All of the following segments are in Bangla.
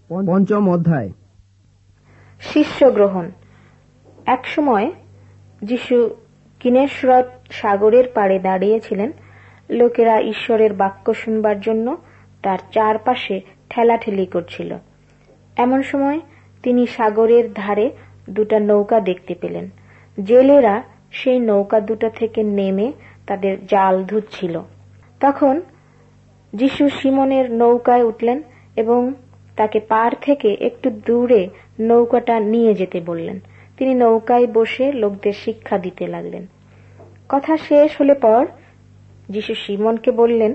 পঞ্চম অধ্যায়। শিষ্য গ্রহণ। একসময় যিশু কিনেসরত সাগরের পাড়ে দাঁড়িয়েছিলেন। লোকেরা ঈশ্বরের বাক্য শুনবার জন্য তার চারপাশে ঠেলাঠেলি করছিল। এমন সময় তিনি সাগরের ধারে দুটা নৌকা দেখতে পেলেন। জেলেরা সেই নৌকা দুটা থেকে নেমে তাদের জাল ধুচ্ছিল। তখন যিশু সিমনের নৌকায় উঠলেন এবং তাকে পার থেকে একটু দূরে নৌকাটা নিয়ে যেতে বললেন। তিনি নৌকায় বসে লোকদের শিক্ষা দিতে লাগলেন। কথা শেষ হলে পর যিশু সিমনকে বললেন,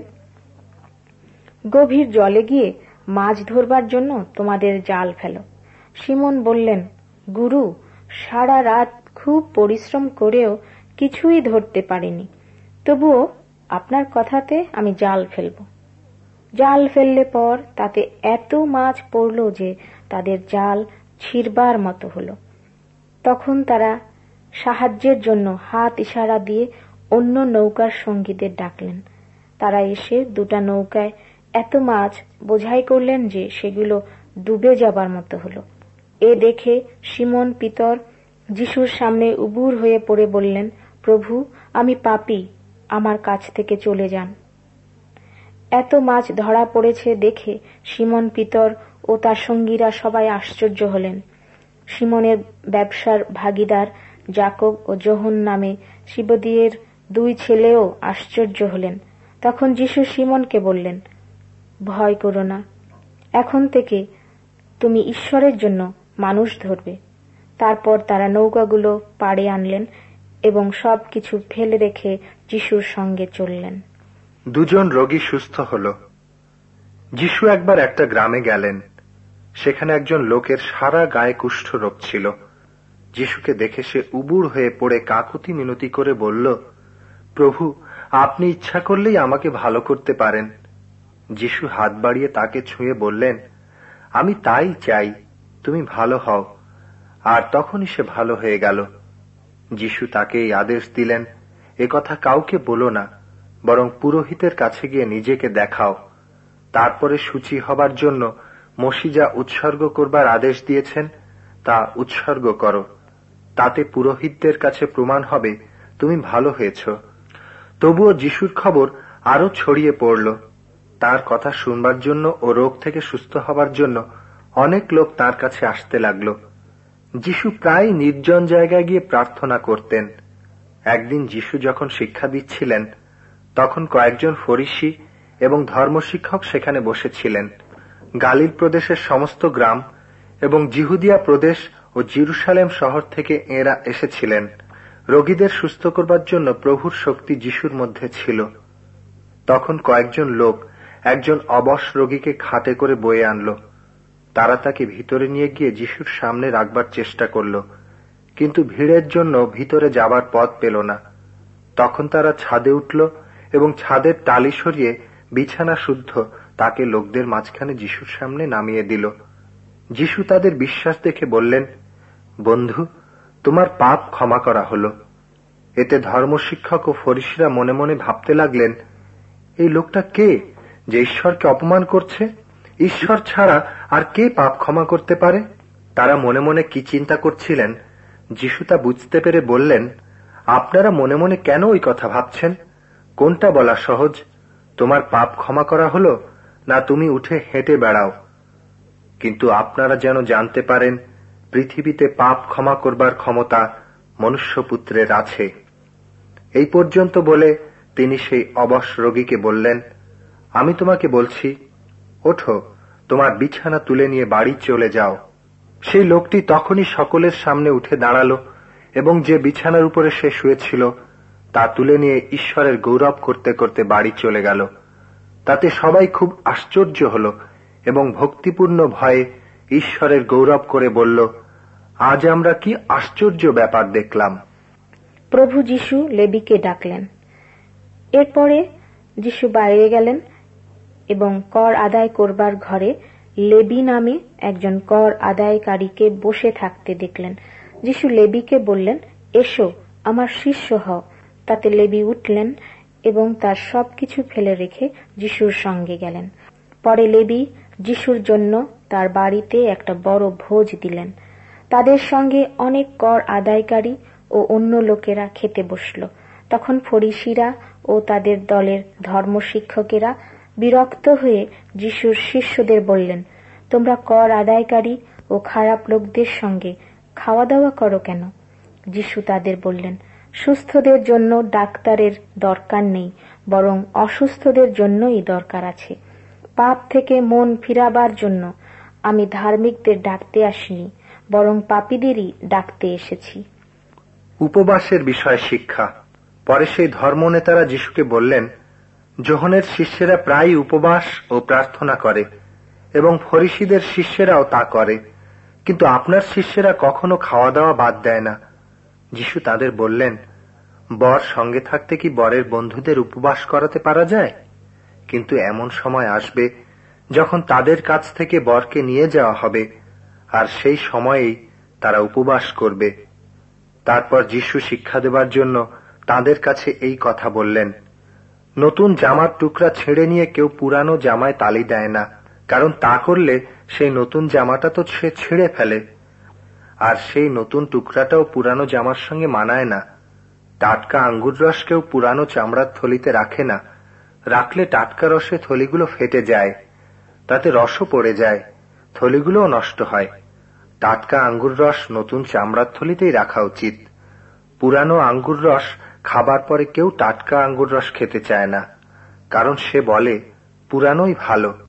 গভীর জলে গিয়ে মাছ ধরবার জন্য তোমাদের জাল ফেলো। সিমন বললেন, গুরু, সারা রাত খুব পরিশ্রম করেও কিছুই ধরতে পারিনি, তবুও আপনার কথাতে আমি জাল ফেলব। জাল ফেললে পর তাতে এত মাছ পড়ল যে তাদের জাল ছিঁড়বার মতো হলো। তখন তারা সাহায্যের জন্য হাত ইশারা দিয়ে অন্য নৌকার সঙ্গীদের ডাকলেন। তারা এসে দুটা নৌকায় এত মাছ বোঝাই করলেন যে সেগুলো ডুবে যাবার মতো হলো। এ দেখে সিমন পিতর যিশুর সামনে উবুর হয়ে পড়ে বললেন, প্রভু, আমি পাপী, আমার কাছ থেকে চলে যান। এত মাছ ধরা পড়েছে দেখে সিমন পিতর ও তার সঙ্গীরা সবাই আশ্চর্য হলেন। সিমনের ব্যবসার ভাগীদার যাকব ও যোহন নামে সিবদিয়ের দুই ছেলেও আশ্চর্য হলেন। তখন যিশু সিমনকে বললেন, ভয় করো না, এখন থেকে তুমি ঈশ্বরের জন্য মানুষ ধরবে। তারপর তারা নৌকাগুলো পাড়ে আনলেন এবং সবকিছু ফেলে রেখে যিশুর সঙ্গে চললেন। দুজন রোগী সুস্থ হল। যিশু একবার একটা গ্রামে গেলেন। সেখানে একজন লোকের সারা গায়ে কুষ্ঠরোগ ছিল। যিশুকে দেখে সে উবুর হয়ে পড়ে কাকুতি মিনতি করে বলল, প্রভু, আপনি ইচ্ছা করলেই আমাকে ভালো করতে পারেন। যিশু হাত বাড়িয়ে তাকে ছুঁয়ে বললেন, আমি তাই চাই, তুমি ভালো হও। আর তখনই সে ভালো হয়ে গেল। যিশু তাকে এই আদেশ দিলেন, এ কথা কাউকে বলো না, বরং পুরোহিতের কাছে গিয়ে নিজেকে দেখাও। তারপরে সূচি হবার জন্য মসি যা উৎসর্গ করবার আদেশ দিয়েছেন তা উৎসর্গ করো। তাতে পুরোহিতদের কাছে প্রমাণ হবে তুমি ভালো হয়েছ। তবুও যিশুর খবর আরো ছড়িয়ে পড়ল। তার কথা শুনবার জন্য ও রোগ থেকে সুস্থ হবার জন্য অনেক লোক তার কাছে আসতে লাগল। যিশু প্রায় নির্জন জায়গায় গিয়ে প্রার্থনা করতেন। একদিন যিশু যখন শিক্ষা দিচ্ছিলেন, তখন কয়েকজন ফরিসি এবং ধর্মশিক্ষক সেখানে বসেছিলেন। গালিল প্রদেশের সমস্ত গ্রাম এবং জিহুদিয়া প্রদেশ ও জেরুসালেম শহর থেকে এঁরা এসেছিলেন। রোগীদের সুস্থ করবার জন্য প্রভুর শক্তি যিশুর মধ্যে ছিল। তখন কয়েকজন লোক একজন অবশ রোগীকে খাটে করে বয়ে আনল। তারা তাকে ভিতরে নিয়ে গিয়ে যিশুর সামনে রাখবার চেষ্টা করল, কিন্তু ভিড়ের জন্য ভিতরে যাবার পথ পেল না। তখন তারা ছাদে উঠল এবং ছাদের টালি সরিয়ে বিছানা শুদ্ধ তাকে লোকদের মাঝখানে যিশুর সামনে নামিয়ে দিল। যিশু তাদের বিশ্বাস দেখে বললেন, বন্ধু, তোমার পাপ ক্ষমা করা হলো। এতে ধর্মশিক্ষক ও ফরিসিরা মনে মনে ভাবতে লাগলেন, এই লোকটা কে যে ঈশ্বরকে অপমান করছে? ঈশ্বর ছাড়া আর কে পাপ ক্ষমা করতে পারে? তারা মনে মনে কি চিন্তা করছিলেন যিশু তা বুঝতে পেরে বললেন, আপনারা মনে মনে কেন ওই কথা ভাবছেন? কোনটা বলা সহজ, তোমার পাপ ক্ষমা করা হলো, না তুমি উঠে হেঁটে বেড়াও? কিন্তু আপনারা যেন জানতে পারেন পৃথিবীতে পাপ ক্ষমা করবার ক্ষমতা মনুষ্যপুত্রের আছে। এই পর্যন্ত বলে তিনি সেই অবশ রোগীকে বললেন, আমি তোমাকে বলছি, ওঠো, তোমার বিছানা তুলে নিয়ে বাড়ি চলে যাও। সেই লোকটি তখনই সকলের সামনে উঠে দাঁড়ালো এবং যে বিছানার উপরে সে শুয়েছিল তা তুলে নিয়ে ঈশ্বরের গৌরব করতে করতে বাড়ি চলে গেল। তাতে সবাই খুব আশ্চর্য হল এবং ভক্তিপূর্ণ ভয়ে ঈশ্বরের গৌরব করে বলল, আজ আমরা কি আশ্চর্য ব্যাপার দেখলাম। প্রভু যিশু লেবীকে ডাকলেন। এরপরে যিশু বাইরে গেলেন এবং কর আদায় করবার ঘরে লেবী নামে একজন কর আদায়কারীকে বসে থাকতে দেখলেন। যিশু লেবীকে বললেন, এসো, আমার শিষ্য হও। তাতে লেবী উঠলেন এবং তার সবকিছু ফেলে রেখে যিশুর সঙ্গে গেলেন। পরে লেবী যিশুর জন্য তার বাড়িতে একটা বড় ভোজ দিলেন। তাদের সঙ্গে অনেক কর আদায়কারী ও অন্য লোকেরা খেতে বসল। তখন ফরিসিরা ও তাদের দলের ধর্মশিক্ষকেরা বিরক্ত হয়ে যিশুর শিষ্যদের বললেন, তোমরা কর আদায়কারী ও খারাপ লোকদের সঙ্গে খাওয়া দাওয়া করো কেন? যিশু তাদের বললেন, সুস্থদের জন্য ডাক্তারের দরকার নেই, বরং অসুস্থদের জন্যই দরকার আছে। পাপ থেকে মন ফিরাবার জন্য আমি ধার্মিকদের ডাকতে আসিনি, বরং পাপীদেরই ডাকতে এসেছি। উপবাসের বিষয় শিক্ষা। পরে সেই ধর্মনেতারা যিশুকে বললেন, যোহনের শিষ্যেরা প্রায়ই উপবাস ও প্রার্থনা করে এবং ফরিসিদের শিষ্যেরাও তা করে, কিন্তু আপনার শিষ্যেরা কখনো খাওয়া দাওয়া বাদ দেয় না। যিশু তাদের বললেন, বর সঙ্গে থাকতে কি বরের বন্ধুদের উপবাস করাতে পারা যায়? কিন্তু এমন সময় আসবে যখন তাদের কাছ থেকে বরকে নিয়ে যাওয়া হবে, আর সেই সময়েই তারা উপবাস করবে। তারপর যিশু শিক্ষা দেবার জন্য তাদের কাছে এই কথা বললেন, নতুন জামার টুকরা ছেড়ে নিয়ে কেউ পুরানো জামায় তালি দেয় না, কারণ তা করলে সেই নতুন জামাটা তো সে ছিঁড়ে ফেলে, আর সেই নতুন টুকরাটাও পুরানো জামার সঙ্গে মানায় না। টাটকা আঙ্গুর রস কেউ পুরানো চামড়ার থলিতে রাখে না, রাখলে টাটকা রসে থলিগুলো ফেটে যায়, তাতে রসও পড়ে যায়, থলিগুলোও নষ্ট হয়। টাটকা আঙ্গুর রস নতুন চামড়ার থলিতেই রাখা উচিত। পুরানো আঙ্গুর রস খাবার পরে কেউ টাটকা আঙ্গুর রস খেতে চায় না, কারণ সে বলে পুরানোই ভালো।